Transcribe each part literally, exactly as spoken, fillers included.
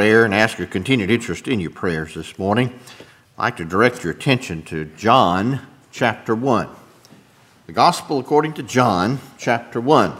prayer and ask your continued interest in your prayers this morning. I'd like to direct your attention to John chapter one. The Gospel according to John chapter one.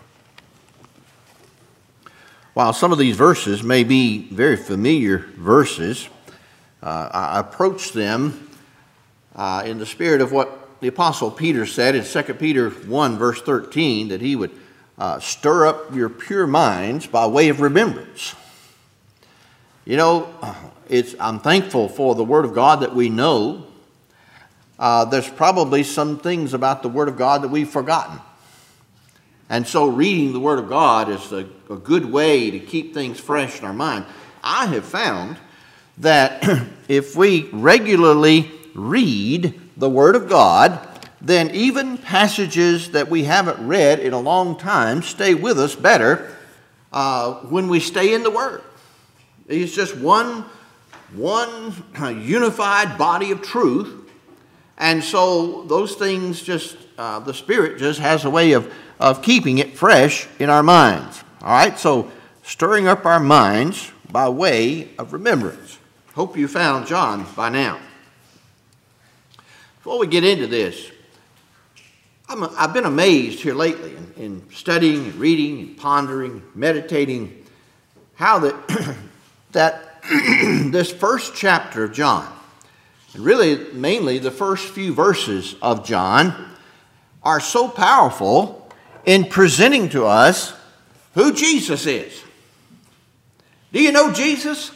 While some of these verses may be very familiar verses, uh, I approach them uh, in the spirit of what the Apostle Peter said in Second Peter one verse thirteen, that he would uh, stir up your pure minds by way of remembrance. You know, it's, I'm thankful for the Word of God that we know. Uh, there's probably some things about the Word of God that we've forgotten. And so reading the Word of God is a, a good way to keep things fresh in our mind. I have found that if we regularly read the Word of God, then even passages that we haven't read in a long time stay with us better uh, when we stay in the Word. It's just one, one unified body of truth. And so those things just, uh, the Spirit just has a way of, of keeping it fresh in our minds. All right, so stirring up our minds by way of remembrance. Hope you found John by now. Before we get into this, I'm a, I've been amazed here lately in, in studying and reading and pondering, meditating, how that, that this first chapter of John, and really mainly the first few verses of John, are so powerful in presenting to us who Jesus is. Do you know Jesus?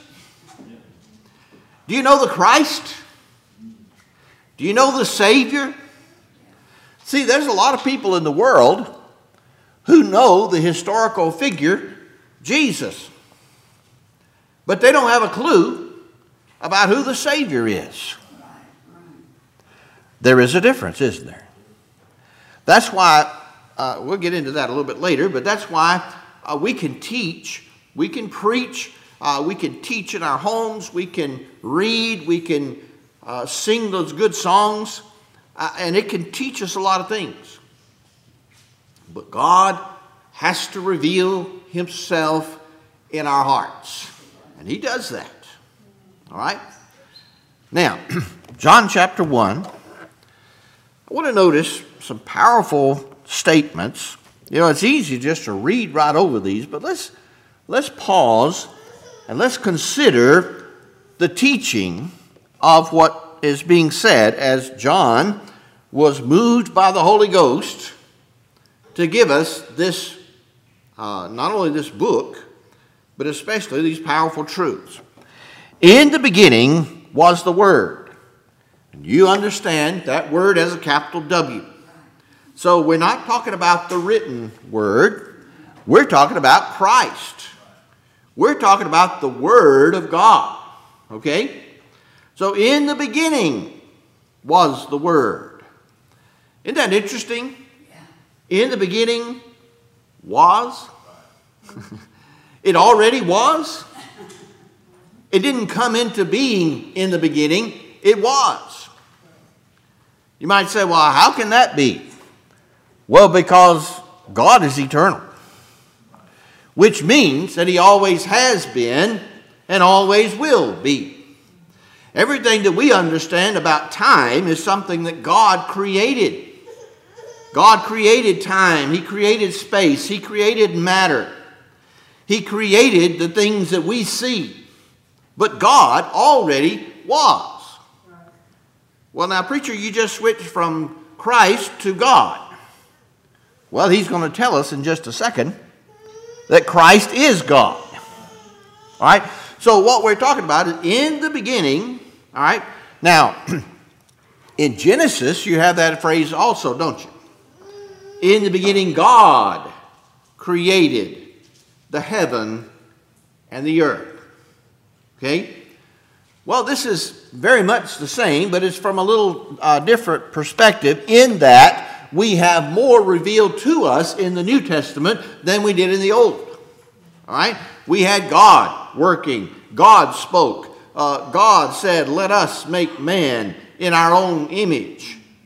Do you know the Christ? Do you know the Savior? See, there's a lot of people in the world who know the historical figure, Jesus. But they don't have a clue about who the Savior is. There is a difference, isn't there? That's why, uh, we'll get into that a little bit later, but that's why uh, we can teach, we can preach, uh, we can teach in our homes, we can read, we can uh, sing those good songs, uh, and it can teach us a lot of things. But God has to reveal Himself in our hearts, and He does that. All right? Now, John chapter one, I want to notice some powerful statements. You know, it's easy just to read right over these, but let's, let's pause and let's consider the teaching of what is being said as John was moved by the Holy Ghost to give us this, uh, not only this book, but especially these powerful truths. In the beginning was the Word. And you understand that word as a capital W. So we're not talking about the written word. We're talking about Christ. We're talking about the Word of God. Okay? So in the beginning was the Word. Isn't that interesting? In the beginning was. It already was. It didn't come into being in the beginning. It was. You might say, well, how can that be? Well, because God is eternal, which means that He always has been and always will be. Everything that we understand about time is something that God created. God created time. He created space. He created matter. He created the things that we see. But God already was. Well, now, preacher, you just switched from Christ to God. Well, he's going to tell us in just a second that Christ is God. All right? So what we're talking about is in the beginning, all right? Now, in Genesis, you have that phrase also, don't you? In the beginning, God created the heaven and the earth. Okay? Well, this is very much the same, but it's from a little uh, different perspective in that we have more revealed to us in the New Testament than we did in the Old. All right? We had God working. God spoke. Uh, God said, let us make man in our own image.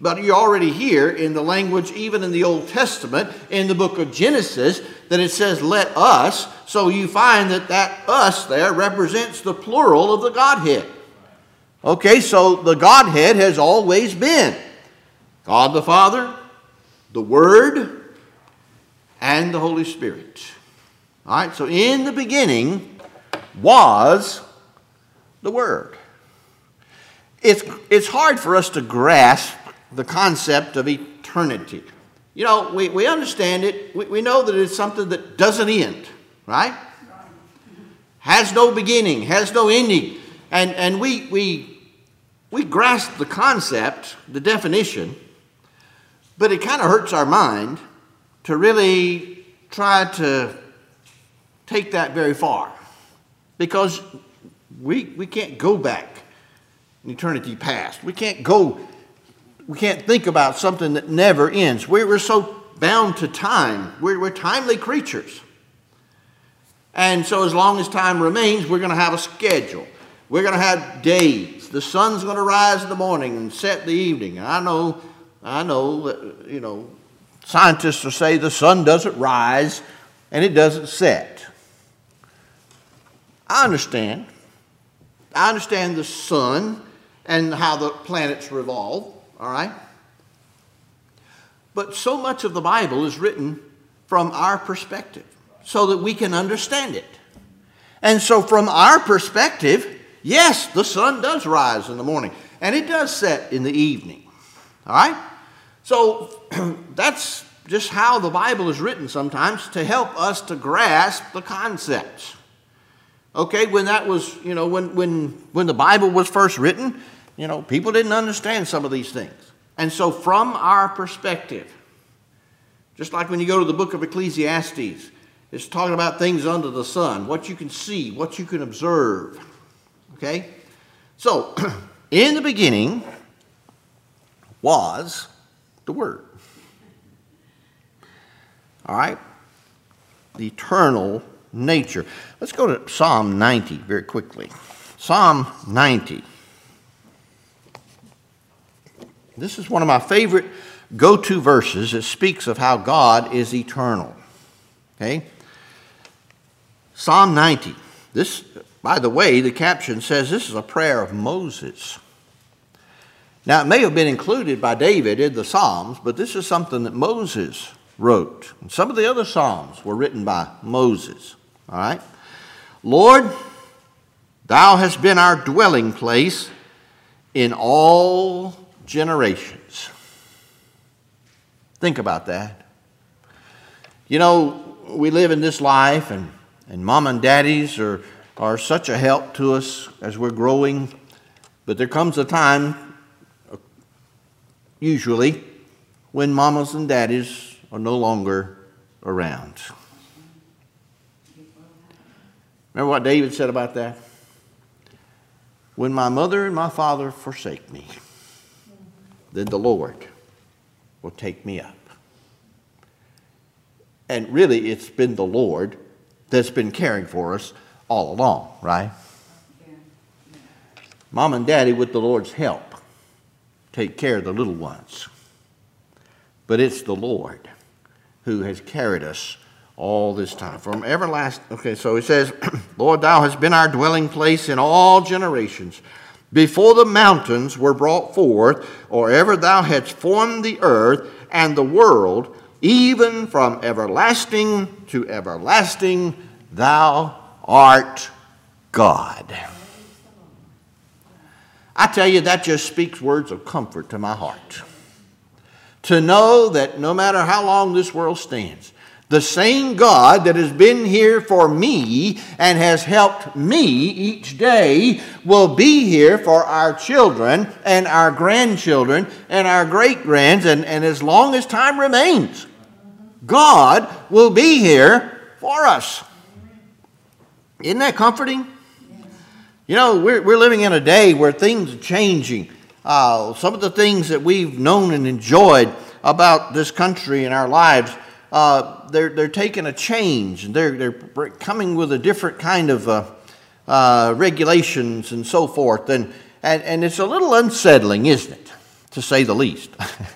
But you already hear in the language, even in the Old Testament, in the book of Genesis, that it says, let us. So you find that that us there represents the plural of the Godhead. Okay, so the Godhead has always been God the Father, the Word, and the Holy Spirit. All right, so in the beginning was the Word. It's, it's hard for us to grasp the concept of eternity. You know, we, we understand it. We, we know that it's something that doesn't end, right? Has no beginning, has no ending. And, and we, we, we grasp the concept, the definition, but it kind of hurts our mind to really try to take that very far. Because we, we can't go back in eternity past. We can't go, we can't think about something that never ends. We're, we're so bound to time. We're, we're timely creatures. And so as long as time remains, we're going to have a schedule. We're going to have days. The sun's going to rise in the morning and set in the evening. I know, I know that, you know, scientists will say the sun doesn't rise and it doesn't set. I understand. I understand the sun and how the planets revolve, all right? But so much of the Bible is written from our perspective so that we can understand it. And so from our perspective, yes, the sun does rise in the morning and it does set in the evening, all right? So that's just how the Bible is written sometimes to help us to grasp the concepts. Okay, when that was, you know, when, when, when the Bible was first written, you know, people didn't understand some of these things. And so from our perspective, just like when you go to the book of Ecclesiastes, it's talking about things under the sun, what you can see, what you can observe. Okay? So, in the beginning was the Word. All right? The eternal nature. Let's go to Psalm ninety very quickly. Psalm ninety. This is one of my favorite go-to verses. It speaks of how God is eternal. Okay? Psalm ninety. This, by the way, the caption says this is a prayer of Moses. Now, it may have been included by David in the Psalms, but this is something that Moses wrote. And some of the other Psalms were written by Moses. All right? Lord, thou hast been our dwelling place in all generations. Think about that. You know, we live in this life, and, and mom and daddies are, are such a help to us as we're growing. But there comes a time, usually, when mamas and daddies are no longer around. Remember what David said about that? When my mother and my father forsake me, then the Lord will take me up. And really, it's been the Lord that's been caring for us all along, right? Mom and Daddy, with the Lord's help, take care of the little ones. But it's the Lord who has carried us all this time. From everlasting. Okay, so he says, Lord, thou hast been our dwelling place in all generations. Before the mountains were brought forth, or ever thou hadst formed the earth and the world, even from everlasting to everlasting, thou art God. I tell you, that just speaks words of comfort to my heart. To know that no matter how long this world stands, the same God that has been here for me and has helped me each day will be here for our children and our grandchildren and our great-grands, and, and as long as time remains, God will be here for us. Isn't that comforting? You know, we're, we're living in a day where things are changing. Uh, some of the things that we've known and enjoyed about this country and our lives, uh, they're, they're taking a change. They're, they're coming with a different kind of uh, uh, regulations and so forth. And, and, and it's a little unsettling, isn't it, to say the least.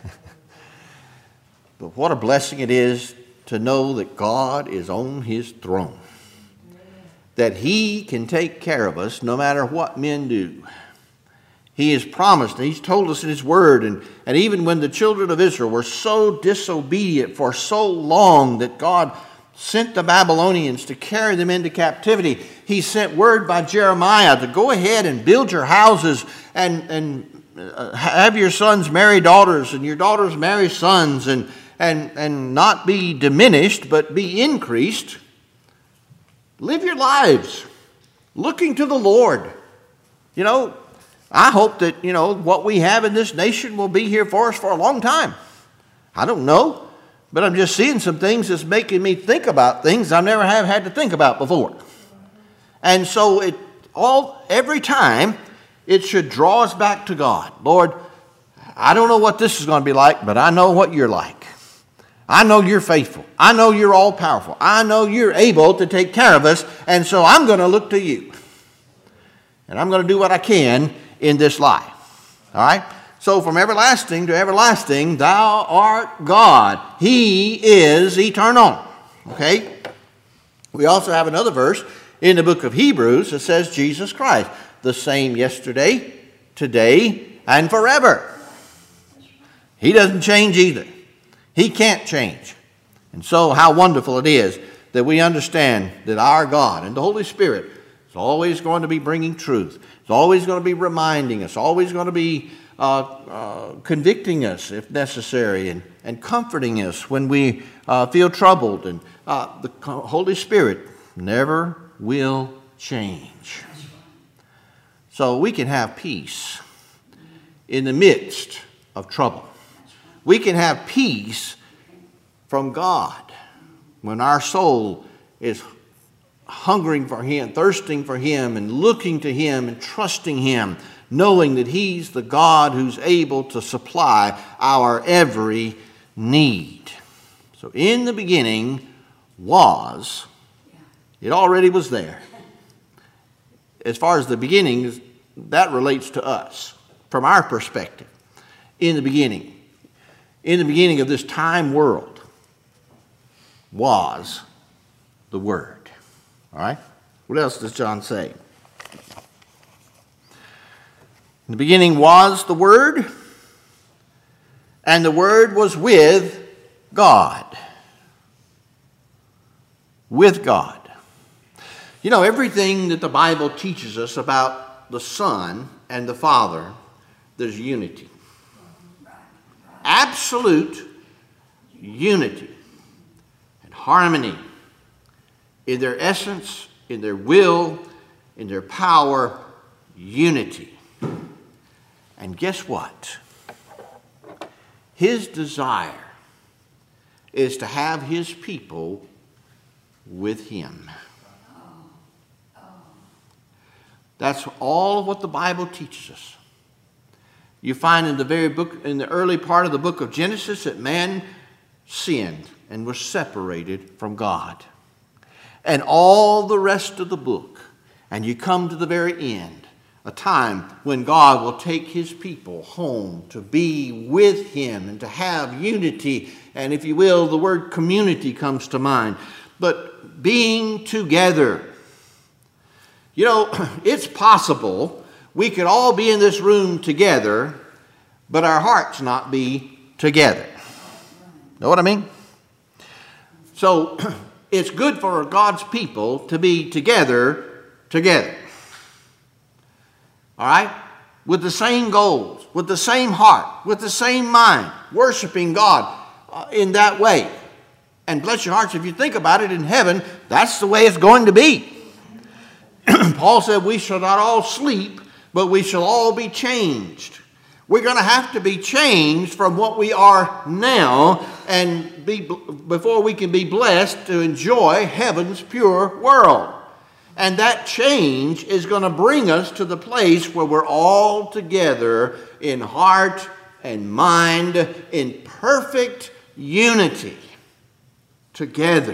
But what a blessing it is to know that God is on his throne, that he can take care of us no matter what men do. He has promised, and he's told us in his word, and, and even when the children of Israel were so disobedient for so long that God sent the Babylonians to carry them into captivity, he sent word by Jeremiah to go ahead and build your houses and, and uh, have your sons marry daughters and your daughters marry sons, and, and, and not be diminished but be increased. Live your lives looking to the Lord. You know, I hope that, you know, what we have in this nation will be here for us for a long time. I don't know, but I'm just seeing some things that's making me think about things I never have had to think about before. And so it all every time it should draw us back to God. Lord, I don't know what this is going to be like, but I know what you're like. I know you're faithful. I know you're all powerful. I know you're able to take care of us, and so I'm going to look to you. And I'm going to do what I can in this life. All right? So from everlasting to everlasting, thou art God. He is eternal. Okay? We also have another verse in the book of Hebrews that says Jesus Christ, the same yesterday, today, and forever. He doesn't change either. He can't change. And so how wonderful it is that we understand that our God and the Holy Spirit is always going to be bringing truth. It's always going to be reminding us, always going to be uh, uh, convicting us if necessary, and, and comforting us when we uh, feel troubled. And uh, the Holy Spirit never will change. So we can have peace in the midst of trouble. We can have peace from God when our soul is hungering for Him, thirsting for Him, and looking to Him and trusting Him, knowing that He's the God who's able to supply our every need. So in the beginning was, it already was there. As far as the beginning, that relates to us from our perspective. In the beginning. In the beginning of this time world was the Word. All right? What else does John say? In the beginning was the Word, and the Word was with God. With God. You know, everything that the Bible teaches us about the Son and the Father, there's unity. Absolute unity and harmony in their essence, in their will, in their power, unity. And guess what? His desire is to have His people with Him. That's all of what the Bible teaches us. You find in the very book, in the early part of the book of Genesis, that man sinned and was separated from God. And all the rest of the book, and you come to the very end, a time when God will take His people home to be with Him and to have unity. And if you will, the word community comes to mind. But being together. You know, it's possible we could all be in this room together, but our hearts not be together. Know what I mean? So it's good for God's people to be together, together. All right? With the same goals, with the same heart, with the same mind, worshiping God uh, in that way. And bless your hearts, if you think about it, in heaven, that's the way it's going to be. Paul said we shall not all sleep, but we shall all be changed. We're going to have to be changed from what we are now, and be before we can be blessed to enjoy heaven's pure world. And that change is going to bring us to the place where we're all together in heart and mind, in perfect unity, together.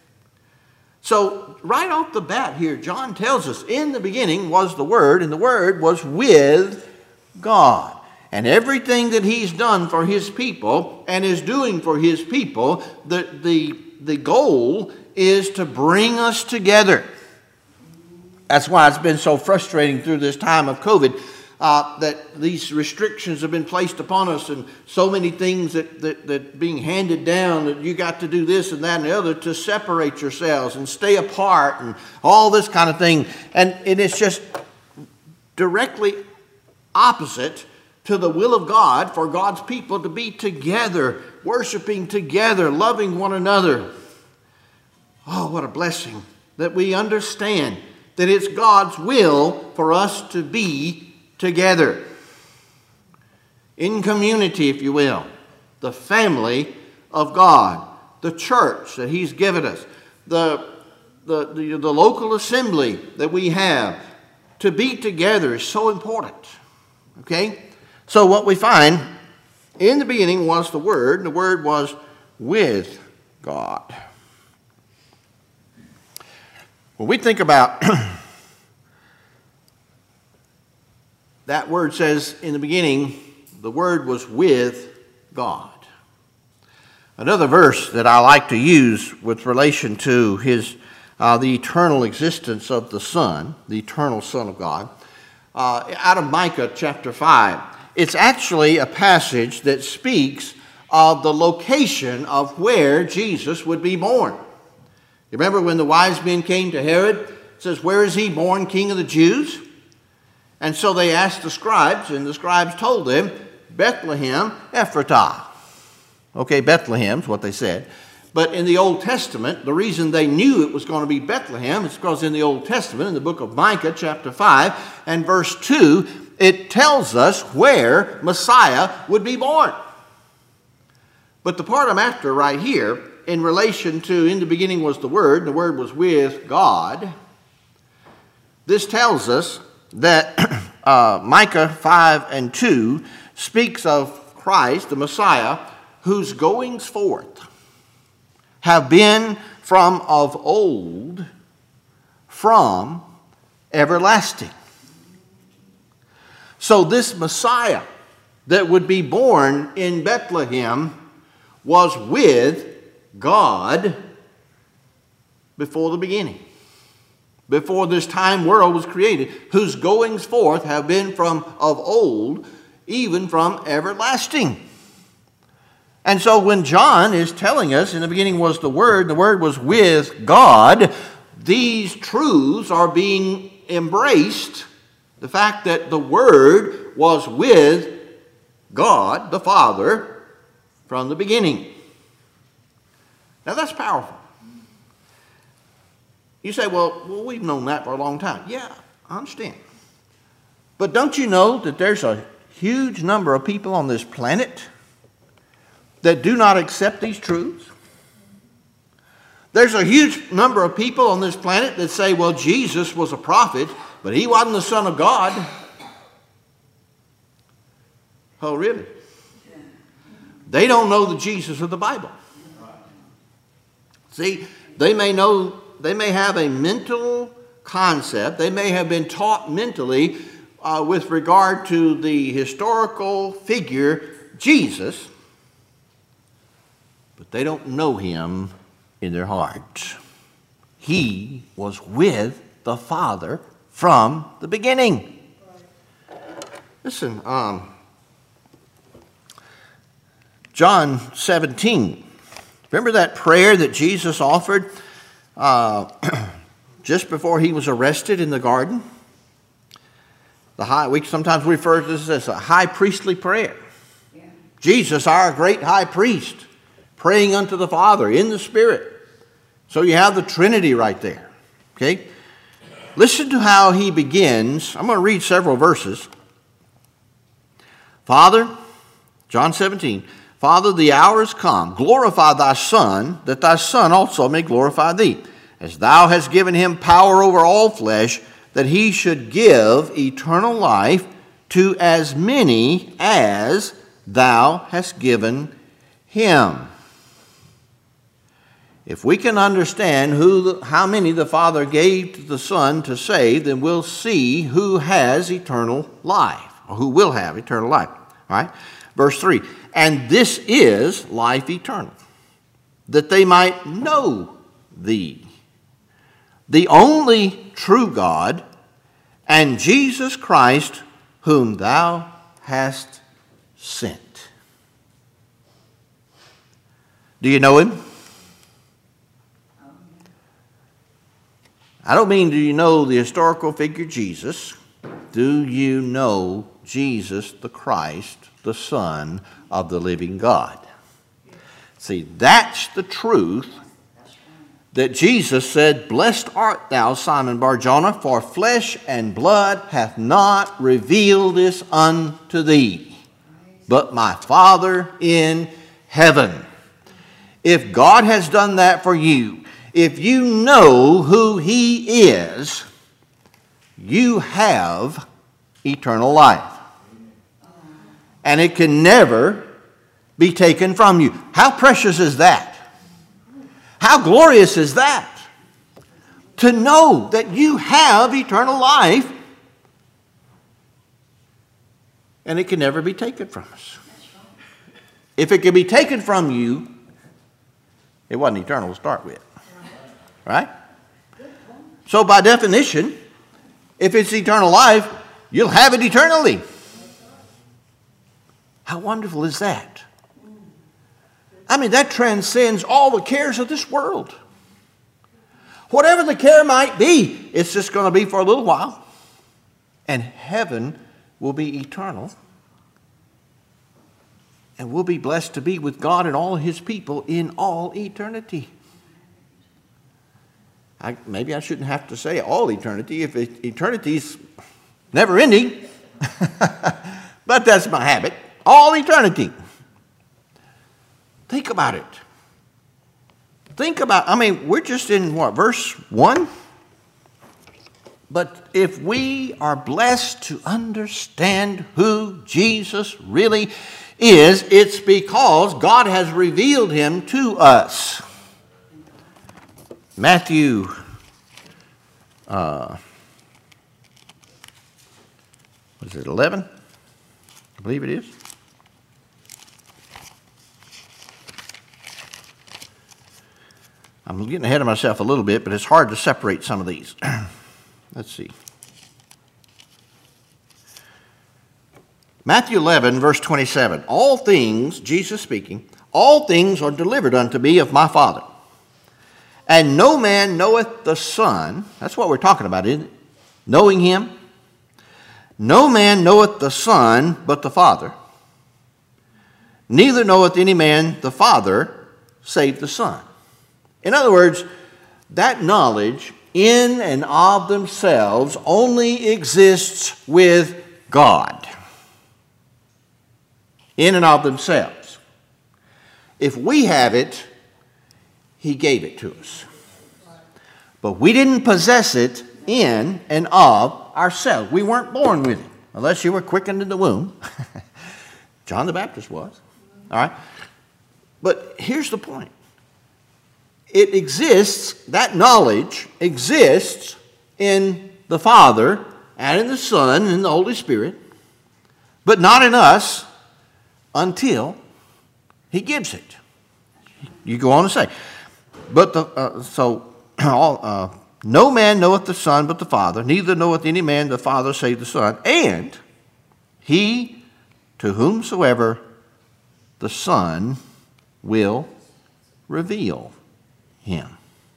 So right off the bat here, John tells us, in the beginning was the Word, and the Word was with God. And everything that he's done for his people and is doing for his people, the, the, the goal is to bring us together. That's why it's been so frustrating through this time of COVID, uh, that these restrictions have been placed upon us, and so many things that, that, that being handed down, that you got to do this and that and the other to separate yourselves and stay apart and all this kind of thing. And it is just directly opposite to the will of God for God's people to be together, worshiping together, loving one another. Oh, what a blessing that we understand that it's God's will for us to be together. In community, if you will. The family of God. The church that he's given us. The, the, the, the local assembly that we have. To be together is so important. Okay? So what we find, in the beginning was the Word, and the Word was with God. When we think about, that word says, in the beginning, the Word was with God. Another verse that I like to use with relation to his, uh, the eternal existence of the Son, the eternal Son of God, uh, out of Micah chapter five. It's actually a passage that speaks of the location of where Jesus would be born. You remember when the wise men came to Herod? It says, where is he born, King of the Jews? And so they asked the scribes, and the scribes told them, Bethlehem Ephratah. Okay, Bethlehem's what they said. But in the Old Testament, the reason they knew it was going to be Bethlehem is because in the Old Testament, in the book of Micah, chapter five, and verse two, it tells us where Messiah would be born. But the part I'm after right here, in relation to, in the beginning was the Word, and the Word was with God, this tells us that uh, Micah five and two speaks of Christ, the Messiah, whose goings forth have been from of old, from everlasting. So this Messiah that would be born in Bethlehem was with God before the beginning, before this time world was created, whose goings forth have been from of old, even from everlasting. And so when John is telling us, in the beginning was the Word, the Word was with God, these truths are being embraced. The fact that the Word was with God, the Father, from the beginning. Now that's powerful. You say, well, well, we've known that for a long time. Yeah, I understand. But don't you know that there's a huge number of people on this planet that do not accept these truths? There's a huge number of people on this planet that say, well, Jesus was a prophet, but he wasn't the Son of God. Oh, really? They don't know the Jesus of the Bible. See, they may know, they may have a mental concept, they may have been taught mentally uh, with regard to the historical figure Jesus, but they don't know him in their hearts. He was with the Father from the beginning. Listen, um, John seventeen. Remember that prayer that Jesus offered uh, just before he was arrested in the garden? The high, we sometimes refer to this as a high priestly prayer. Yeah. Jesus, our great high priest, praying unto the Father in the Spirit. So you have the Trinity right there. Okay? Listen to how he begins. I'm going to read several verses. Father, John seventeen, Father, the hour is come. Glorify thy Son, that thy Son also may glorify thee, as thou hast given him power over all flesh, that he should give eternal life to as many as thou hast given him. If we can understand who, the, how many the Father gave to the Son to save, then we'll see who has eternal life, or who will have eternal life. All right? Verse three, and this is life eternal, that they might know thee, the only true God, and Jesus Christ, whom thou hast sent. Do you know him? I don't mean do you know the historical figure Jesus. Do you know Jesus the Christ, the Son of the living God? See, that's the truth that Jesus said, blessed art thou, Simon Bar-Jonah, for flesh and blood hath not revealed this unto thee, but my Father in heaven. If God has done that for you, if you know who he is, you have eternal life. And it can never be taken from you. How precious is that? How glorious is that? To know that you have eternal life and it can never be taken from us. If it can be taken from you, it wasn't eternal to start with. Right? So by definition, if it's eternal life, you'll have it eternally. How wonderful is that? I mean, that transcends all the cares of this world. Whatever the care might be, it's just going to be for a little while. And heaven will be eternal. And we'll be blessed to be with God and all his people in all eternity. I, maybe I shouldn't have to say all eternity if it, eternity's never ending. But that's my habit. All eternity. Think about it. Think about, I mean, we're just in what, verse one? But if we are blessed to understand who Jesus really is, it's because God has revealed him to us. Matthew uh, was it eleven? I believe it is. I'm getting ahead of myself a little bit, but it's hard to separate some of these. Let's see. Matthew eleven, verse twenty-seven. All things, Jesus speaking, all things are delivered unto me of my Father. And no man knoweth the Son. That's what we're talking about, isn't it? Knowing him. No man knoweth the Son but the Father. Neither knoweth any man the Father save the Son. In other words, that knowledge in and of themselves only exists with God. In and of themselves. If we have it, he gave it to us. But we didn't possess it in and of ourselves. We weren't born with it, unless you were quickened in the womb. John the Baptist was. All right? But here's the point. It exists, that knowledge exists in the Father and in the Son and in the Holy Spirit, but not in us until he gives it. You go on to say, but the, uh, so all, uh, no man knoweth the Son but the Father, neither knoweth any man the Father save the Son, and he to whomsoever the Son will reveal him.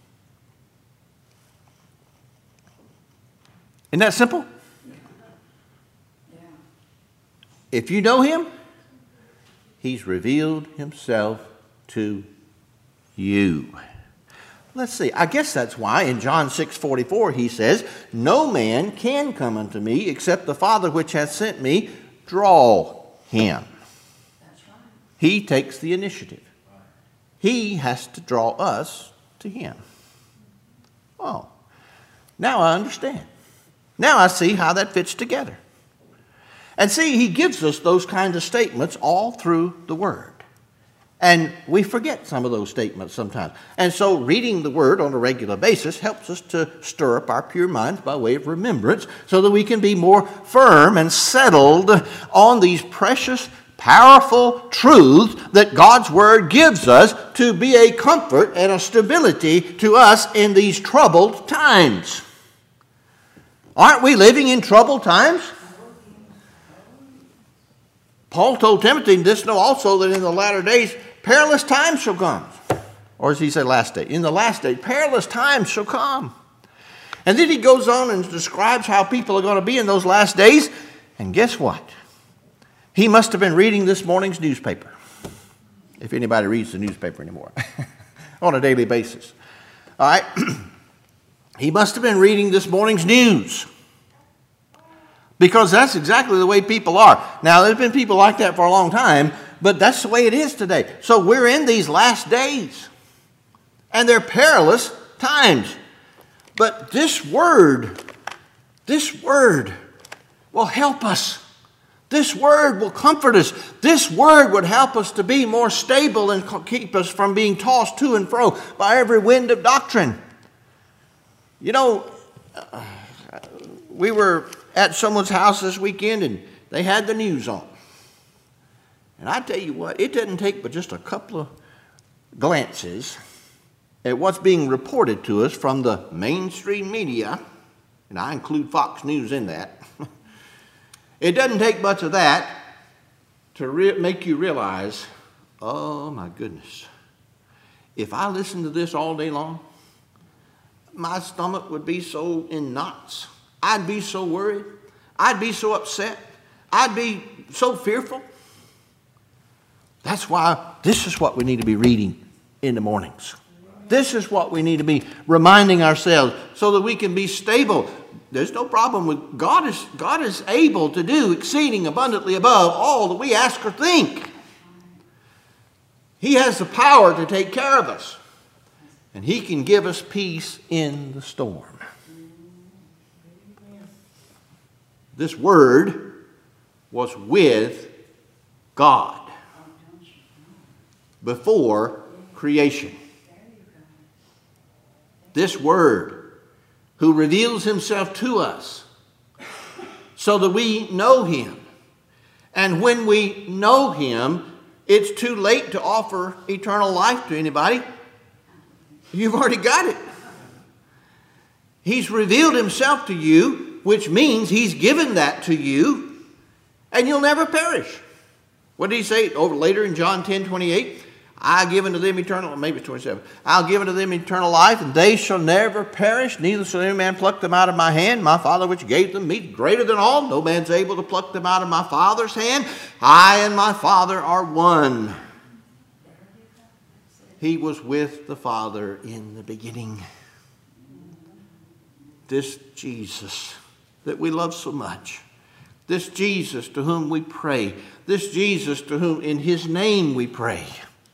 Isn't that simple? Yeah. If you know him, he's revealed himself to you. Let's see. I guess that's why in John six forty-four he says, no man can come unto me except the Father which hath sent me draw him. That's right. He takes the initiative. He has to draw us to him. Oh, now I understand. Now I see how that fits together. And see, he gives us those kinds of statements all through the Word. And we forget some of those statements sometimes. And so reading the Word on a regular basis helps us to stir up our pure minds by way of remembrance so that we can be more firm and settled on these precious powerful truth that God's Word gives us to be a comfort and a stability to us in these troubled times. Aren't we living in troubled times? Paul told Timothy, this know also that in the latter days perilous times shall come. Or as he said last day, in the last day perilous times shall come. And then he goes on and describes how people are going to be in those last days. And guess what? He must have been reading this morning's newspaper. If anybody reads the newspaper anymore. On a daily basis. All right? He must have been reading this morning's news. Because that's exactly the way people are. Now, there's been people like that for a long time, but that's the way it is today. So we're in these last days. And they're perilous times. But this word, this word will help us. This word will comfort us. This word would help us to be more stable and keep us from being tossed to and fro by every wind of doctrine. You know, we were at someone's house this weekend and they had the news on. And I tell you what, it doesn't take but just a couple of glances at what's being reported to us from the mainstream media, and I include Fox News in that. It doesn't take much of that to re- make you realize, oh my goodness, if I listened to this all day long, my stomach would be so in knots. I'd be so worried. I'd be so upset. I'd be so fearful. That's why this is what we need to be reading in the mornings. This is what we need to be reminding ourselves so that we can be stable. There's no problem with God is God is able to do exceeding abundantly above all that we ask or think. He has the power to take care of us. And He can give us peace in the storm. This word was with God before creation. This word, who reveals Himself to us so that we know Him. And when we know Him, it's too late to offer eternal life to anybody. You've already got it. He's revealed Himself to you, which means He's given that to you, and you'll never perish. What did He say over later in John ten twenty-eight? I give unto them eternal, maybe twenty-seven. I'll give unto them eternal life, and they shall never perish, neither shall any man pluck them out of my hand. My Father which gave them me is greater than all. No man's able to pluck them out of my Father's hand. I and my Father are one. He was with the Father in the beginning. This Jesus that we love so much, this Jesus to whom we pray, this Jesus to whom in His name we pray,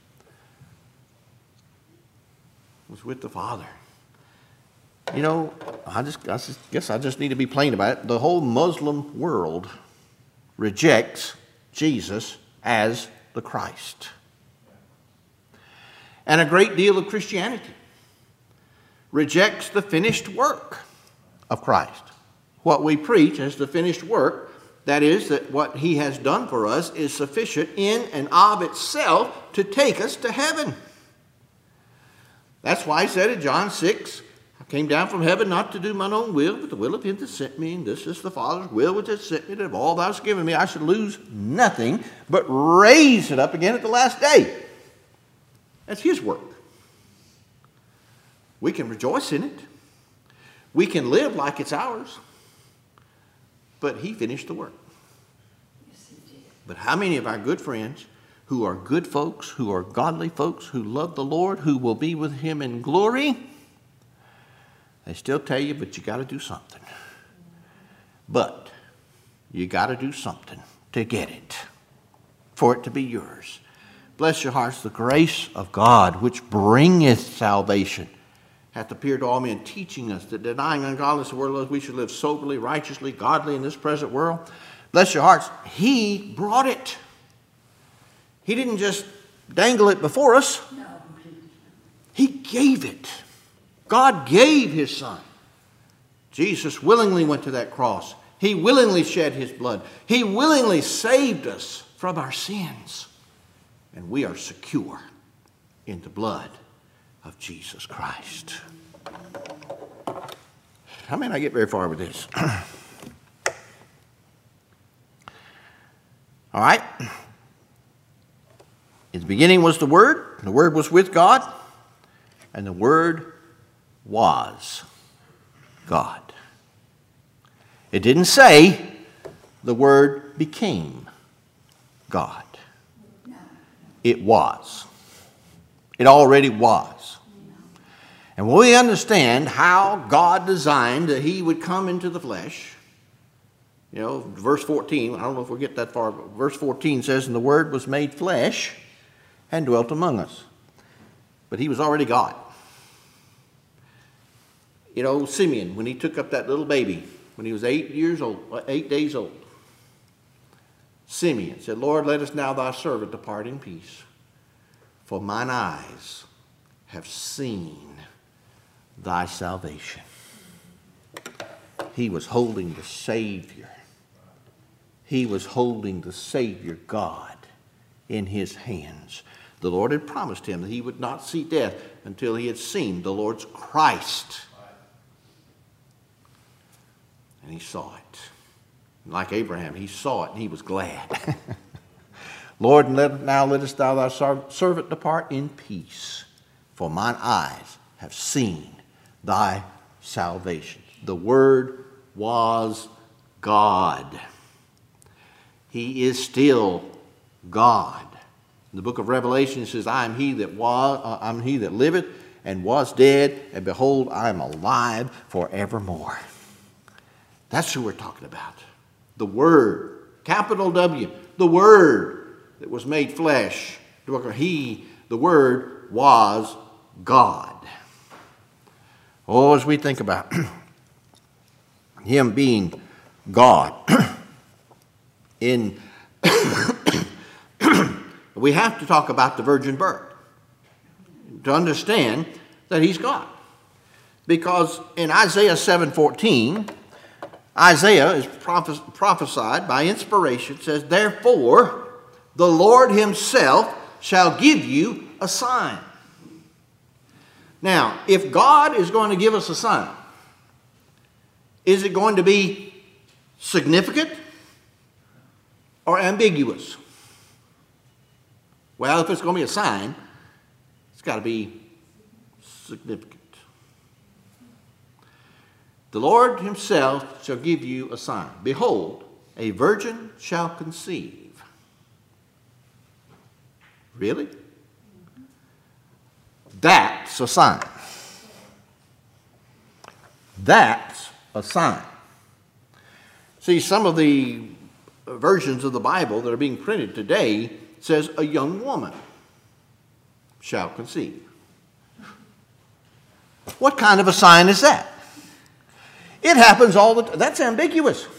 was with the Father. You know, I just, I just guess I just need to be plain about it. The whole Muslim world rejects Jesus as the Christ. And a great deal of Christianity rejects the finished work of Christ. What we preach as the finished work, that is, that what He has done for us is sufficient in and of itself to take us to heaven. That's why He said in John six, I came down from heaven not to do mine own will, but the will of Him that sent me. And this is the Father's will which has sent me, that of all thou hast given me, I should lose nothing, but raise it up again at the last day. That's His work. We can rejoice in it. We can live like it's ours. But He finished the work. But how many of our good friends who are good folks, who are godly folks, who love the Lord, who will be with Him in glory, they still tell you, but you got to do something. But you got to do something to get it, for it to be yours. Bless your hearts, the grace of God, which bringeth salvation, hath appeared to all men, teaching us that denying ungodliness and worldliness, we should live soberly, righteously, godly in this present world. Bless your hearts. He brought it. He didn't just dangle it before us. He gave it. God gave His Son. Jesus willingly went to that cross. He willingly shed His blood. He willingly saved us from our sins. And we are secure in the blood of Jesus Christ. I may not get very far with this. All right. In the beginning was the Word, and the Word was with God, and the Word was God. It didn't say the Word became God. It was. It already was. And when we understand how God designed that he would come into the flesh, you know, verse fourteen, I don't know if we'll get that far, but verse fourteen says, and the Word was made flesh and dwelt among us. But he was already God. You know, Simeon, when he took up that little baby, when he was eight years old, eight days old, Simeon said, Lord, let us now thy servant depart in peace, for mine eyes have seen thy salvation. He was holding the Savior. He was holding the Savior God in his hands. The Lord had promised him that he would not see death until he had seen the Lord's Christ. And he saw it. Like Abraham, he saw it and he was glad. Lord, and let, now lettest thou thy servant depart in peace, for mine eyes have seen thy salvation. The Word was God. He is still God. In the book of Revelation it says, I am he that was, uh, I'm he that liveth and was dead, and behold, I am alive forevermore. That's who we're talking about. The Word, capital W, the Word that was made flesh. He, the Word, was God. Oh, as we think about him being God, in we have to talk about the virgin birth to understand that he's God. Because in Isaiah seven fourteen, Isaiah is prophes- prophesied by inspiration, says, therefore the Lord himself shall give you a sign. Now, if God is going to give us a sign, is it going to be significant or ambiguous? Well, if it's going to be a sign, it's got to be significant. The Lord himself shall give you a sign. Behold, a virgin shall conceive. Really? That's a sign. That's a sign. See, some of the versions of the Bible that are being printed today says a young woman shall conceive. What kind of a sign is that? It happens all the time. That's ambiguous.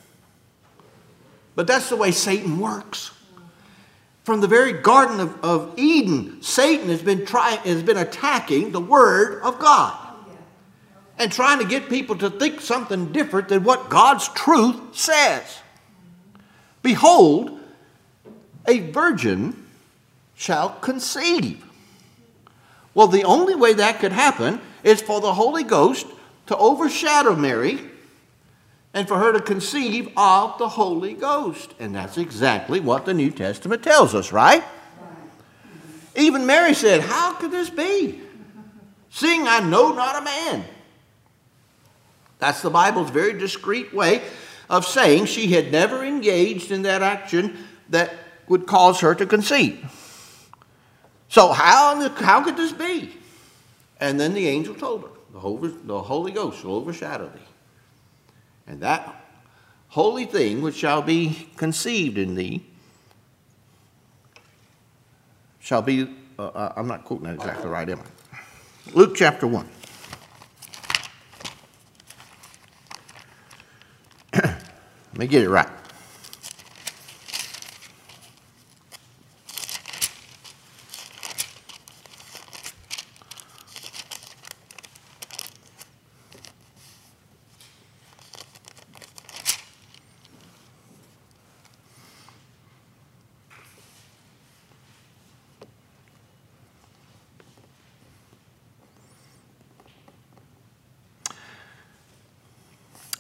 But that's the way Satan works. From the very Garden of, of Eden, Satan has been trying, has been attacking the Word of God and trying to get people to think something different than what God's truth says. Behold, a virgin shall conceive. Well, the only way that could happen is for the Holy Ghost to overshadow Mary and for her to conceive of the Holy Ghost. And that's exactly what the New Testament tells us, right? Even Mary said, how could this be? Seeing I know not a man. That's the Bible's very discreet way of saying she had never engaged in that action that would cause her to conceive. So how, how could this be? And then the angel told her, the Holy, the Holy Ghost shall overshadow thee. And that holy thing which shall be conceived in thee shall be, uh, I'm not quoting that exactly right, am I? Luke chapter one. Let me get it right.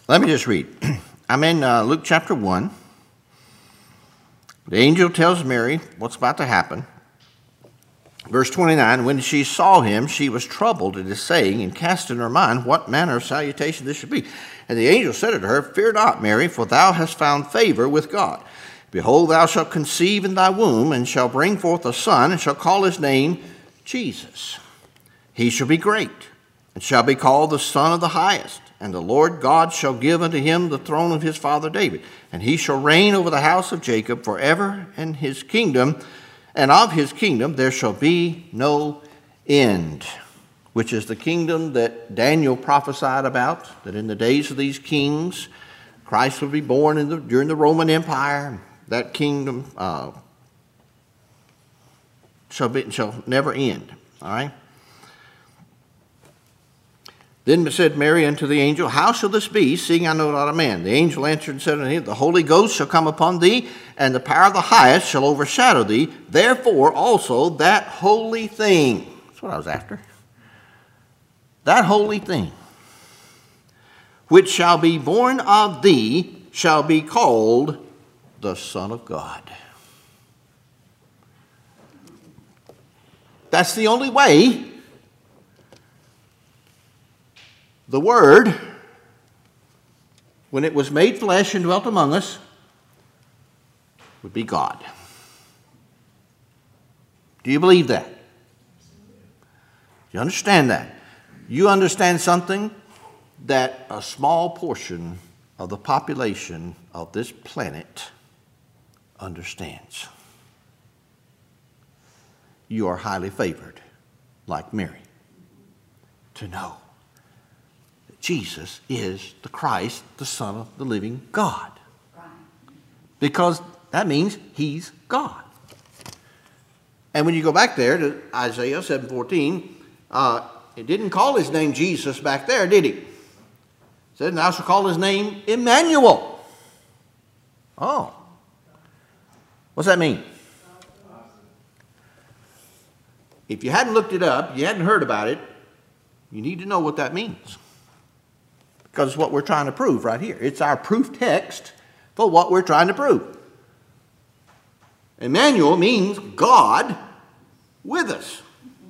Let me just read. I'm in uh, Luke chapter one. The angel tells Mary what's about to happen. Verse twenty-nine, when she saw him, she was troubled at his saying, and cast in her mind what manner of salutation this should be. And the angel said unto her, Fear not, Mary, for thou hast found favor with God. Behold, thou shalt conceive in thy womb, and shalt bring forth a son, and shalt call his name Jesus. He shall be great, and shall be called the Son of the Highest. And the Lord God shall give unto him the throne of his father David. And he shall reign over the house of Jacob forever, and his kingdom, and of his kingdom there shall be no end. Which is the kingdom that Daniel prophesied about, that in the days of these kings, Christ will be born in the, during the Roman Empire. That kingdom uh, shall, be, shall never end. All right? Then said Mary unto the angel, How shall this be, seeing I know not a man? The angel answered and said unto him, The Holy Ghost shall come upon thee, and the power of the highest shall overshadow thee. Therefore also that holy thing. That's what I was after. That holy thing, which shall be born of thee, shall be called the Son of God. That's the only way the Word, when it was made flesh and dwelt among us, would be God. Do you believe that? Do you understand that? You understand something that a small portion of the population of this planet understands. You are highly favored, like Mary, to know that Jesus is the Christ, the Son of the living God. Because that means he's God. And when you go back there to Isaiah seven fourteen, uh, it didn't call his name Jesus back there, did he? It said, Thou shalt call his name Emmanuel. Oh. What's that mean? If you hadn't looked it up, you hadn't heard about it, you need to know what that means. Because it's what we're trying to prove right here. It's our proof text for what we're trying to prove. Emmanuel means God with us.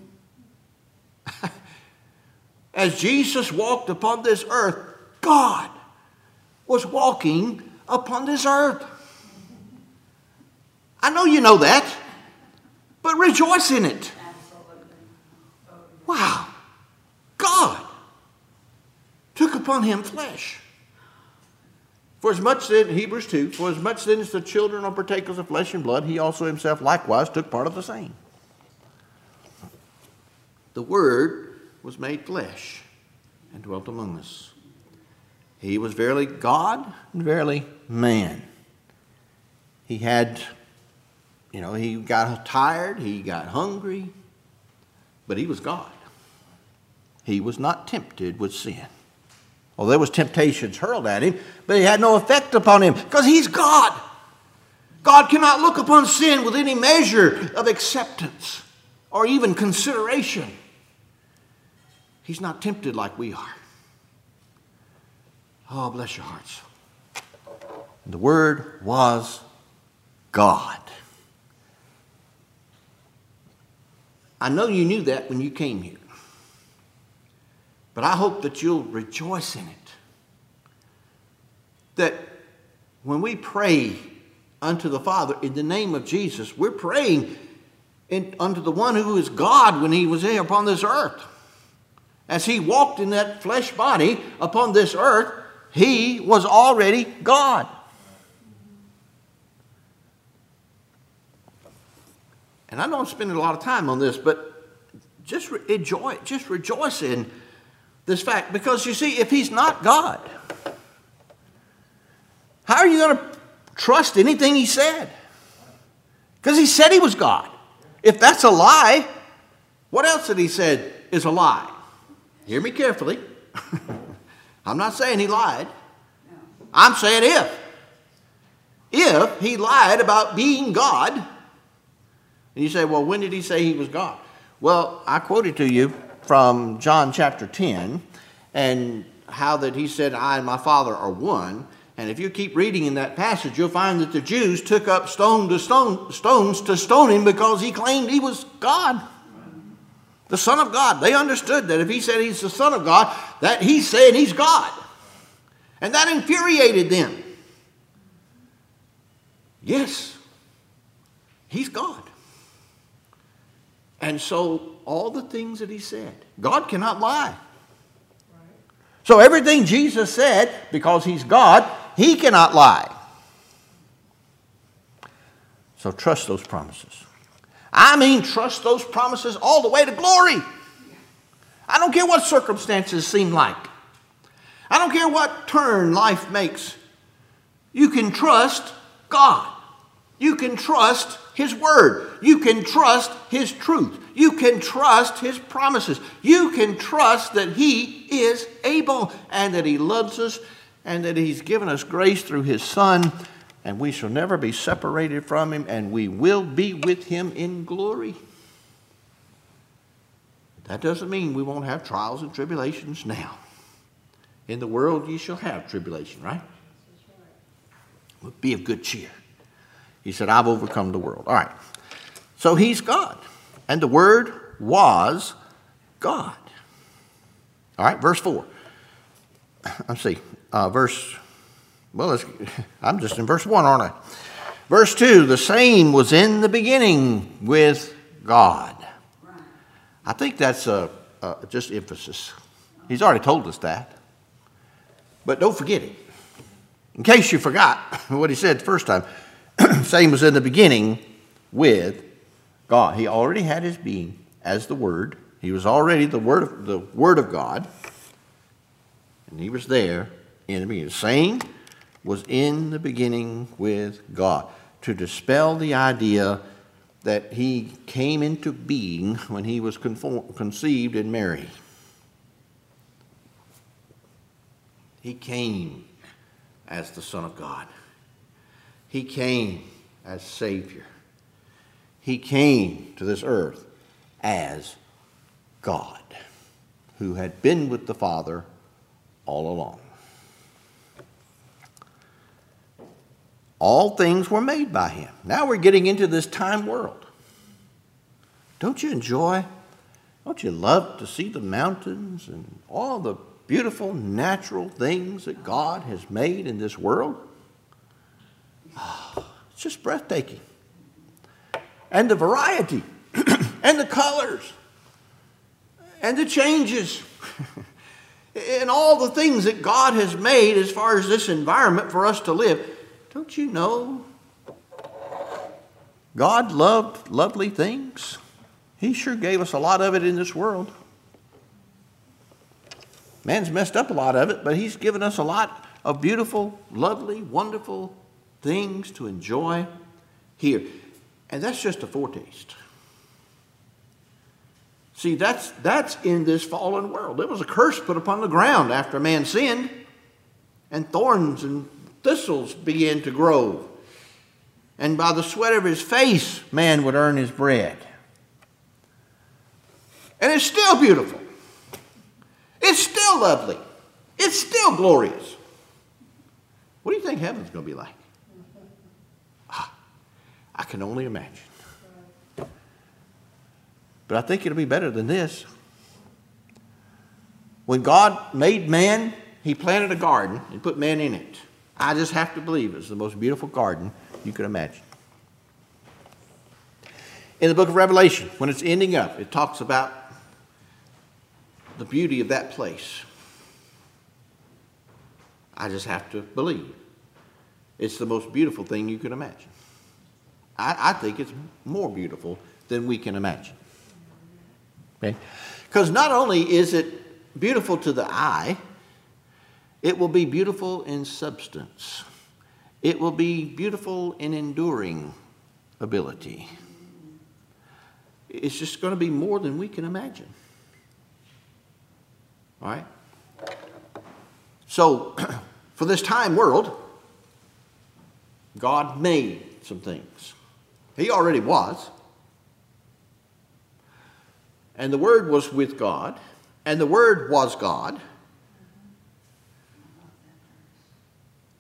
As Jesus walked upon this earth, God was walking upon this earth. I know you know that, but rejoice in it. Wow. God took upon him flesh. For as much then, Hebrews two, for as much then as the children are partakers of flesh and blood, he also himself likewise took part of the same. The Word was made flesh and dwelt among us. He was verily God and verily man. He had, you know, he got tired, he got hungry, but he was God. He was not tempted with sin. Well, there was temptations hurled at him, but it had no effect upon him because he's God. God cannot look upon sin with any measure of acceptance or even consideration. He's not tempted like we are. Oh, bless your hearts. The Word was God. I know you knew that when you came here. But I hope that you'll rejoice in it. That when we pray unto the Father in the name of Jesus, we're praying in, unto the one who is God when he was here upon this earth. As he walked in that flesh body upon this earth, he was already God. And I know I'm spending a lot of time on this, but just re- enjoy, just rejoice in this fact. Because you see, if he's not God, how are you going to trust anything he said? Because he said he was God. If that's a lie, what else that he said is a lie? Hear me carefully. I'm not saying he lied. I'm saying if. If he lied about being God, and you say, well, when did he say he was God? Well, I quoted to you from John chapter ten, and how that he said, I and my Father are one. And if you keep reading in that passage, you'll find that the Jews took up stone to stone, stones to stone him because he claimed he was God, the Son of God. They understood that if he said he's the Son of God, that he's saying he's God. And that infuriated them. Yes, he's God. And so all the things that he said, God cannot lie. So everything Jesus said, because he's God, he cannot lie. So trust those promises. I mean, trust those promises all the way to glory. I don't care what circumstances seem like. I don't care what turn life makes. You can trust God. You can trust his word. You can trust his truth. You can trust his promises. You can trust that he is able and that he loves us and that he's given us grace through his Son, and we shall never be separated from him, and we will be with him in glory. That doesn't mean we won't have trials and tribulations now. In the world you shall have tribulation, right? But be of good cheer. He said, I've overcome the world. All right. So he's God. And the Word was God. All right, verse four. Let's see. Uh, verse, well, let's, I'm just in verse one, aren't I? Verse two, the same was in the beginning with God. I think that's a, a, just emphasis. He's already told us that. But don't forget it. In case you forgot what he said the first time, same was in the beginning with God. He already had his being as the Word. He was already the Word of, the Word of God. And he was there in the beginning. The same was in the beginning with God. To dispel the idea that he came into being when he was conform, conceived in Mary. He came as the Son of God. He came as Savior. He came to this earth as God, who had been with the Father all along. All things were made by him. Now we're getting into this time world. Don't you enjoy, don't you love to see the mountains and all the beautiful natural things that God has made in this world? Oh, it's just breathtaking. And the variety, and the colors, and the changes, and all the things that God has made as far as this environment for us to live. Don't you know God loved lovely things? He sure gave us a lot of it in this world. Man's messed up a lot of it, but he's given us a lot of beautiful, lovely, wonderful things to enjoy here. And that's just a foretaste. See, that's, that's in this fallen world. There was a curse put upon the ground after man sinned, and thorns and thistles began to grow. And by the sweat of his face, man would earn his bread. And it's still beautiful. It's still lovely. It's still glorious. What do you think heaven's going to be like? Ah, I can only imagine. But I think it'll be better than this. When God made man, he planted a garden and put man in it. I just have to believe it's the most beautiful garden you could imagine. In the book of Revelation, when it's ending up, it talks about the beauty of that place. I just have to believe it's the most beautiful thing you can imagine. I, I think it's more beautiful than we can imagine. Okay? Because not only is it beautiful to the eye, it will be beautiful in substance. It will be beautiful in enduring ability. It's just going to be more than we can imagine. All right? So, for this time world, God made some things. He already was. And the Word was with God. And the Word was God.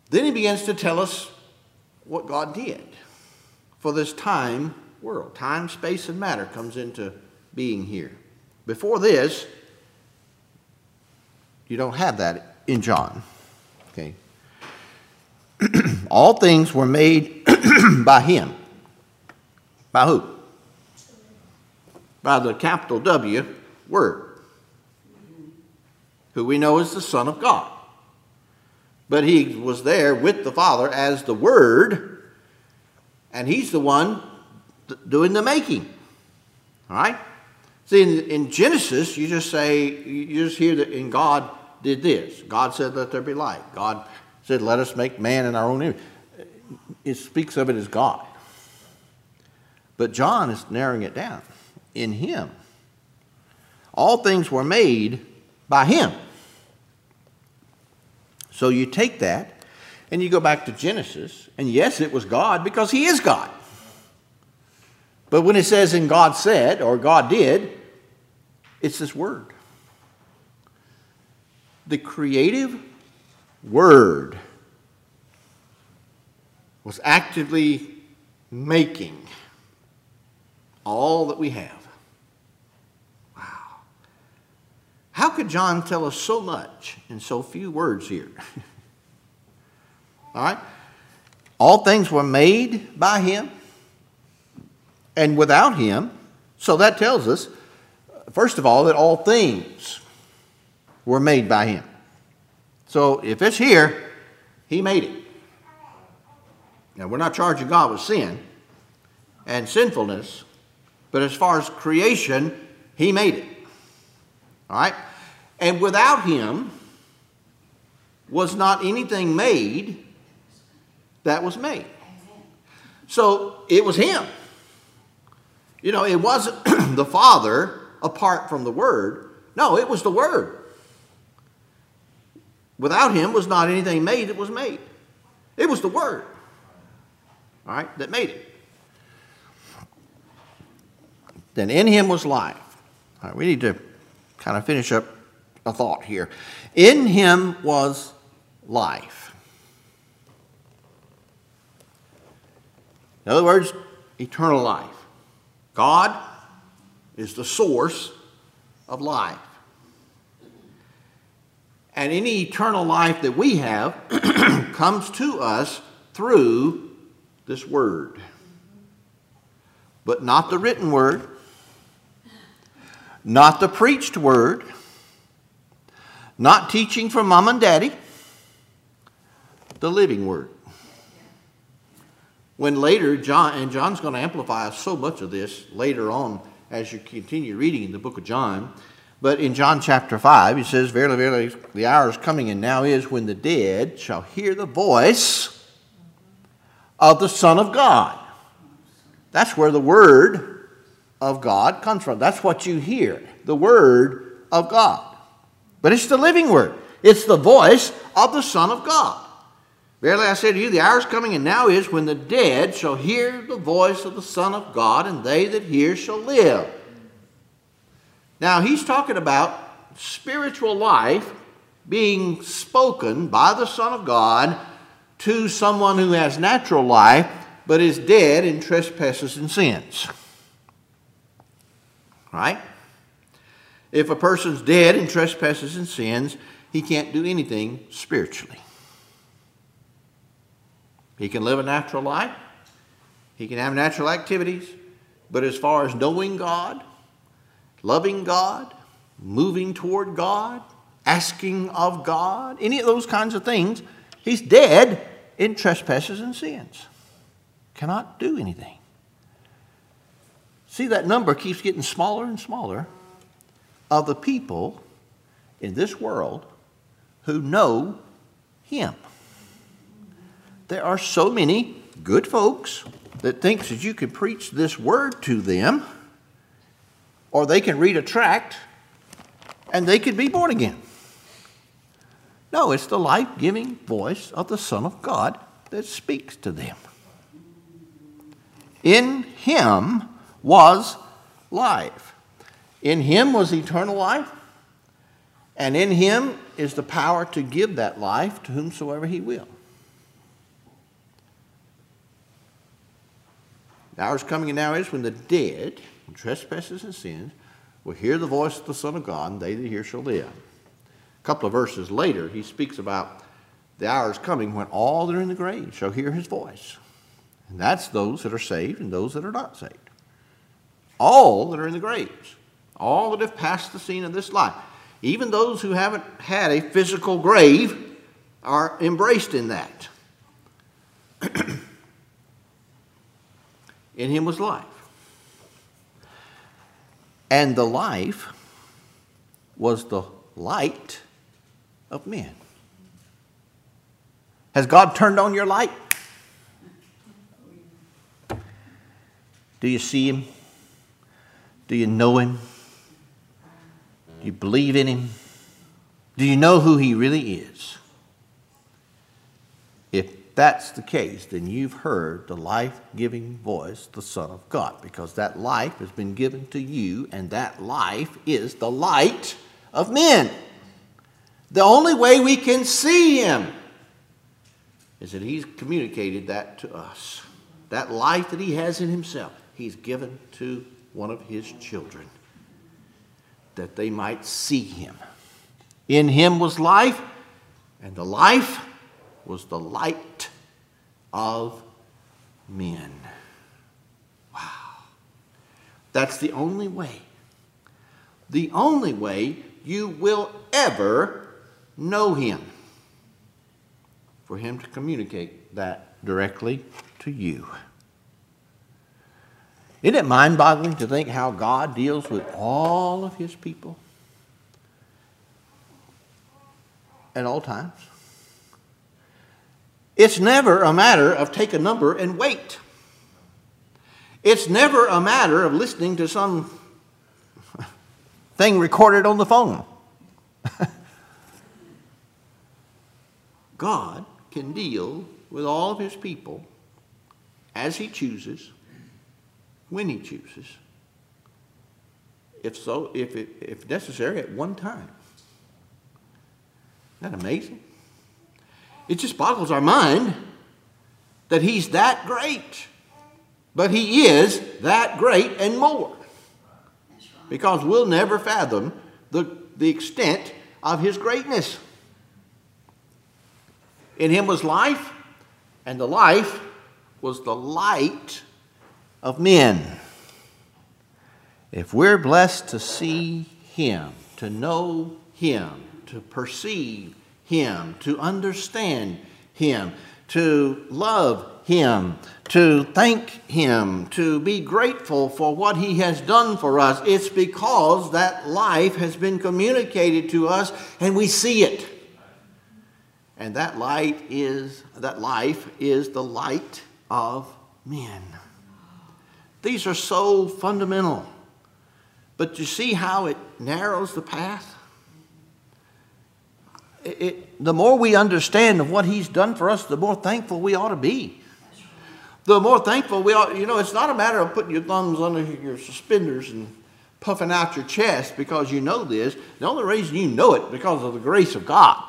Then he begins to tell us what God did for this time world. Time, space, and matter comes into being here. Before this, you don't have that in John. Okay. All things were made by him. By who? By the capital W Word, who we know is the Son of God. But he was there with the Father as the Word, and he's the one doing the making. All right? See, in, in Genesis, you just say, you just hear that in God did this. God said, let there be light. God said, let us make man in our own image. It speaks of it as God. But John is narrowing it down. In him. All things were made by him. So you take that and you go back to Genesis, and yes, it was God because he is God. But when it says in God said or God did, it's this word. The creative word was actively making all that we have. Wow. How could John tell us so much in so few words here? All right? All things were made by him and without him. So that tells us, first of all, that all things were made by him. So if it's here, he made it. Now, we're not charging God with sin and sinfulness, but as far as creation, he made it. All right? And without him was not anything made that was made. So it was him. You know, it wasn't the Father apart from the Word. No, it was the Word. Without him was not anything made that was made. It was the Word, all right, that made it. Then in him was life. All right, we need to kind of finish up a thought here. In him was life. In other words, eternal life. God is the source of life. And any eternal life that we have comes to us through this word. But not the written word, not the preached word, not teaching from mom and daddy, the living word. When later, John, and John's going to amplify so much of this later on as you continue reading in the book of John, but in John chapter five, he says, verily, verily, the hour is coming, and now is, when the dead shall hear the voice of the Son of God. That's where the word of God comes from. That's what you hear, the word of God. But it's the living word. It's the voice of the Son of God. Verily I say to you, the hour is coming, and now is, when the dead shall hear the voice of the Son of God, and they that hear shall live. Now, he's talking about spiritual life being spoken by the Son of God to someone who has natural life, but is dead in trespasses and sins. Right? If a person's dead in trespasses and sins, he can't do anything spiritually. He can live a natural life. He can have natural activities. But as far as knowing God, loving God, moving toward God, asking of God, any of those kinds of things, he's dead in trespasses and sins. Cannot do anything. See, that number keeps getting smaller and smaller of the people in this world who know him. There are so many good folks that thinks that you can preach this word to them, or they can read a tract and they can be born again. No, it's the life-giving voice of the Son of God that speaks to them. In him was life. In him was eternal life, and in him is the power to give that life to whomsoever he will. The hour is coming and now is when the dead, in trespasses and sins, will hear the voice of the Son of God, and they that hear shall live. A couple of verses later, he speaks about the hour is coming when all that are in the grave shall hear his voice. And that's those that are saved and those that are not saved. All that are in the graves. All that have passed the scene of this life. Even those who haven't had a physical grave are embraced in that. In him was life. And the life was the light of men. Has God turned on your light? Do you see him? Do you know him? Do you believe in him? Do you know who he really is? If that's the case, then you've heard the life-giving voice, the Son of God, because that life has been given to you, and that life is the light of men. The only way we can see him is that he's communicated that to us. That life that he has in himself, he's given to one of his children, that they might see him. In him was life, and the life was the light of men. Wow. That's the only way. The only way you will ever know him. For him to communicate that directly to you. Isn't it mind-boggling to think how God deals with all of his people at all times? It's never a matter of take a number and wait. It's never a matter of listening to some thing recorded on the phone. God can deal with all of his people as he chooses, when he chooses, if so, if, it, if necessary, at one time. Isn't that amazing? It just boggles our mind that he's that great. But he is that great and more. Because we'll never fathom the, the extent of his greatness. In him was life, and the life was the light of men. If we're blessed to see him, to know him, to perceive him, to understand him, to love him, to thank him, to be grateful for what he has done for us, it's because that life has been communicated to us and we see it. And that light is, that life is the light of men. These are so fundamental. But you see how it narrows the path? It, it, the more we understand of what he's done for us, the more thankful we ought to be. The more thankful we ought, you know, it's not a matter of putting your thumbs under your suspenders and puffing out your chest because you know this. The only reason you know it because of the grace of God.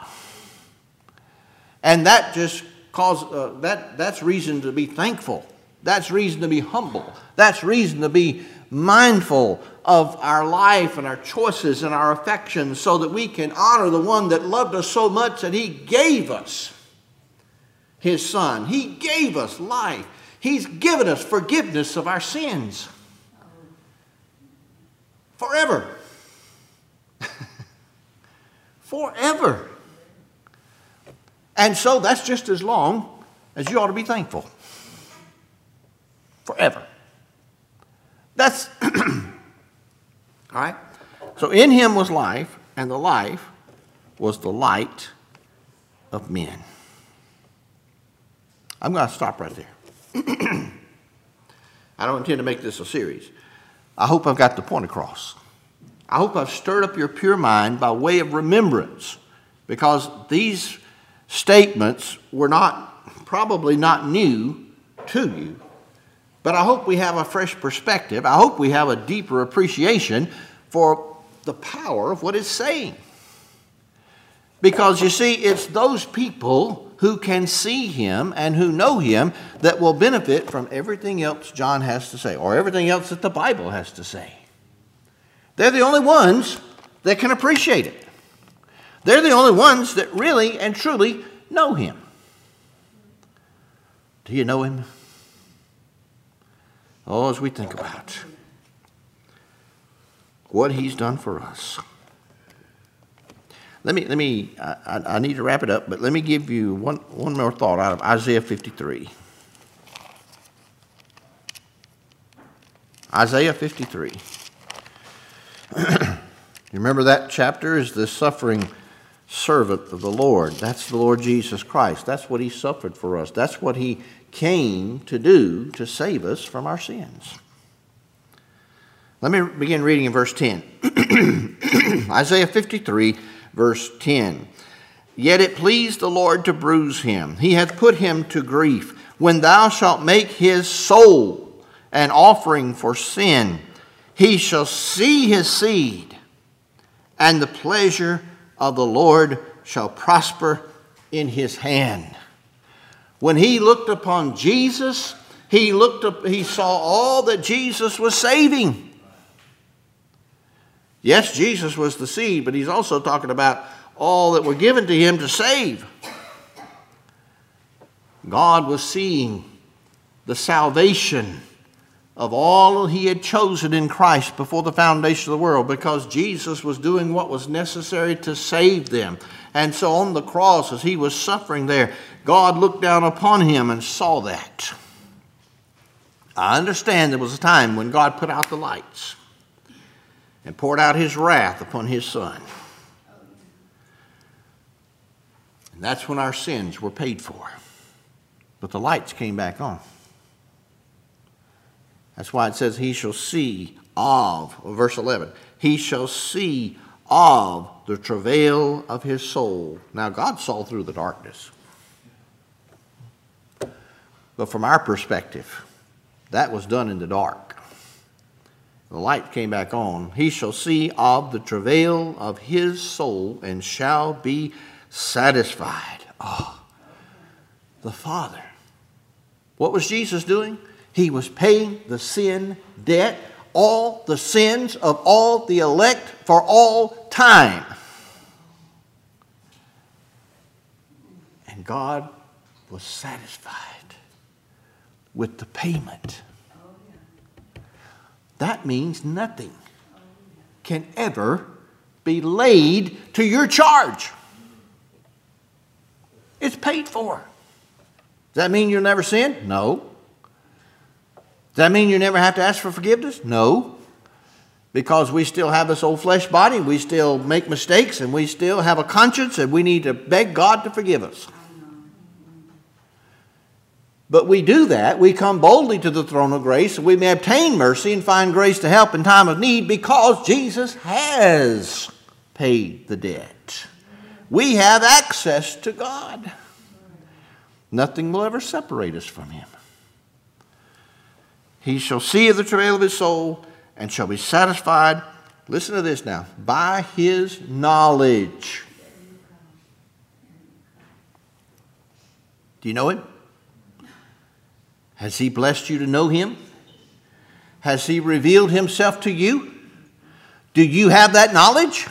And that just cause uh, that that's reason to be thankful. That's reason to be humble. That's reason to be mindful of our life and our choices and our affections so that we can honor the one that loved us so much that he gave us his son. He gave us life. He's given us forgiveness of our sins. Forever. Forever. And so that's just as long as you ought to be thankful. Forever. That's, all right? So in him was life, and the life was the light of men. I'm going to stop right there. I don't intend to make this a series. I hope I've got the point across. I hope I've stirred up your pure mind by way of remembrance, because these statements were not, probably not new to you, but I hope we have a fresh perspective. I hope we have a deeper appreciation for the power of what it's saying. Because you see, it's those people who can see him and who know him that will benefit from everything else John has to say, or everything else that the Bible has to say. They're the only ones that can appreciate it. They're the only ones that really and truly know him. Do you know him? Oh, as we think about what he's done for us. Let me, let me, I, I need to wrap it up, but let me give you one, one more thought out of Isaiah fifty-three. Isaiah fifty-three. You remember that chapter is the suffering servant of the Lord. That's the Lord Jesus Christ. That's what he suffered for us. That's what he came to do to save us from our sins. Let me begin reading in verse ten. Isaiah fifty-three, verse ten. Yet it pleased the Lord to bruise him. He hath put him to grief. When thou shalt make his soul an offering for sin, he shall see his seed, and the pleasure of the Lord shall prosper in his hand. When he looked upon Jesus, he looked up, he saw all that Jesus was saving. Yes, Jesus was the seed, but he's also talking about all that were given to him to save. God was seeing the salvation of all he had chosen in Christ before the foundation of the world, because Jesus was doing what was necessary to save them. And so on the cross, as he was suffering there, God looked down upon him and saw that. I understand there was a time when God put out the lights and poured out his wrath upon his Son. And that's when our sins were paid for. But the lights came back on. That's why it says, he shall see of, verse eleven, he shall see of the travail of his soul. Now, God saw through the darkness. But from our perspective, that was done in the dark. The light came back on. He shall see of the travail of his soul and shall be satisfied. Oh, the Father. What was Jesus doing? He was paying the sin debt, all the sins of all the elect for all time. And God was satisfied with the payment. That means nothing can ever be laid to your charge. It's paid for. Does that mean you'll never sin? No. Does that mean you never have to ask for forgiveness? No. Because we still have this old flesh body, we still make mistakes, and we still have a conscience, and we need to beg God to forgive us. But we do that. We come boldly to the throne of grace, so we may obtain mercy and find grace to help in time of need, because Jesus has paid the debt. We have access to God. Nothing will ever separate us from him. He shall see of the travail of his soul and shall be satisfied. Listen to this now. By his knowledge. Do you know him? Has he blessed you to know him? Has he revealed himself to you? Do you have that knowledge?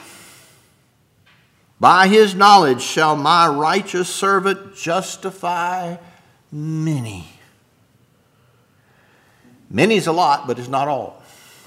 By his knowledge shall my righteous servant justify many. Many is a lot, but it's not all.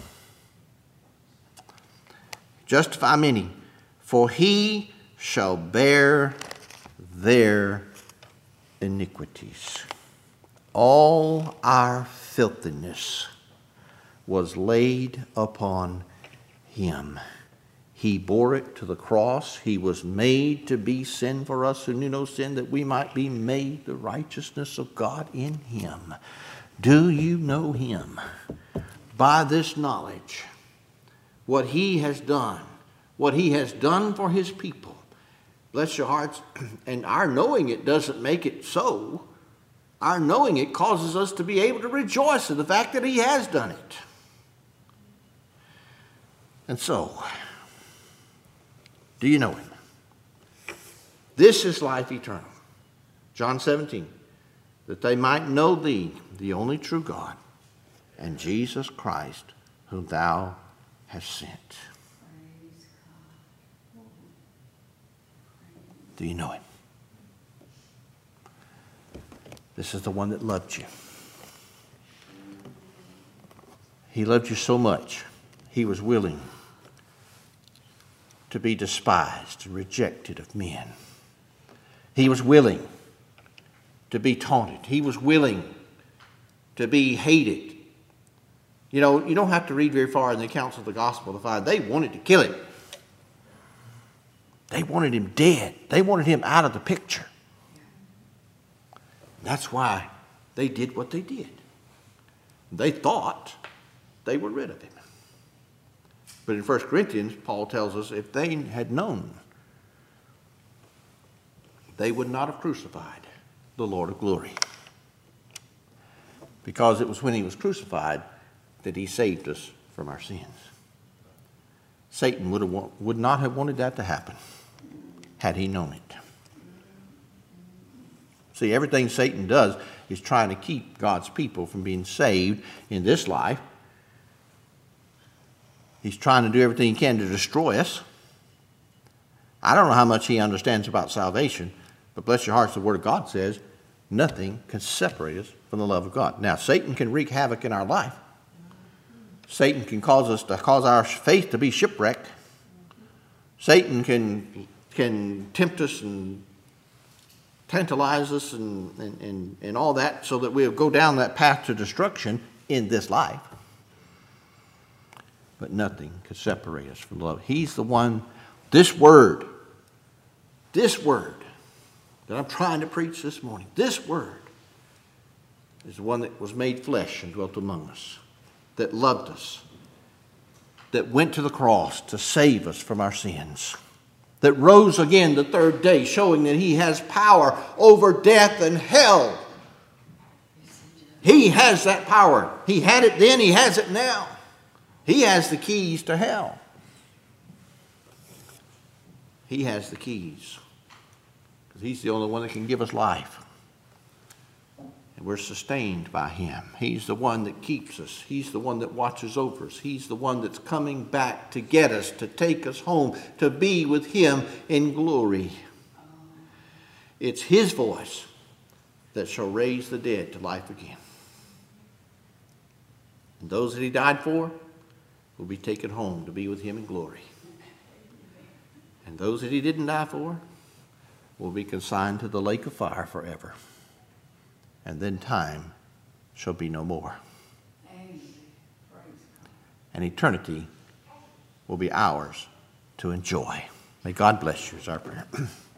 Justify many, for he shall bear their iniquities. All our filthiness was laid upon him. He bore it to the cross. He was made to be sin for us who knew no sin, that we might be made the righteousness of God in him. Do you know him? By this knowledge, what he has done, what he has done for his people. Bless your hearts. And our knowing it doesn't make it so. Our knowing it causes us to be able to rejoice in the fact that he has done it. And so, do you know him? This is life eternal. John seventeen. That they might know thee, the only true God, and Jesus Christ, whom thou hast sent. Do you know him? This is the one that loved you. He loved you so much, he was willing to be despised and rejected of men. He was willing to be taunted. He was willing to be hated. You know, you don't have to read very far in the accounts of the gospel to find they wanted to kill him. They wanted him dead. They wanted him out of the picture. That's why they did what they did. They thought they were rid of him. But in First Corinthians, Paul tells us if they had known, they would not have crucified the Lord of glory. Because it was when he was crucified that he saved us from our sins. Satan would, have, would not have wanted that to happen had he known it. See, everything Satan does is trying to keep God's people from being saved in this life. He's trying to do everything he can to destroy us. I don't know how much he understands about salvation, but bless your hearts, the Word of God says, nothing can separate us from the love of God. Now, Satan can wreak havoc in our life. Satan can cause us to cause our faith to be shipwrecked. Satan can, can tempt us and tantalize us and, and, and, and all that so that we'll go down that path to destruction in this life. But nothing can separate us from love. He's the one, this word, this word that I'm trying to preach this morning, this word is the one that was made flesh and dwelt among us, that loved us, that went to the cross to save us from our sins, that rose again the third day, showing that he has power over death and hell. He has that power. He had it then, he has it now. He has the keys to hell. He has the keys. Because he's the only one that can give us life. And we're sustained by him. He's the one that keeps us. He's the one that watches over us. He's the one that's coming back to get us, to take us home, to be with him in glory. It's his voice that shall raise the dead to life again. And those that he died for will be taken home to be with him in glory. And those that he didn't die for will be consigned to the lake of fire forever. And then time shall be no more. And eternity will be ours to enjoy. May God bless you is our prayer.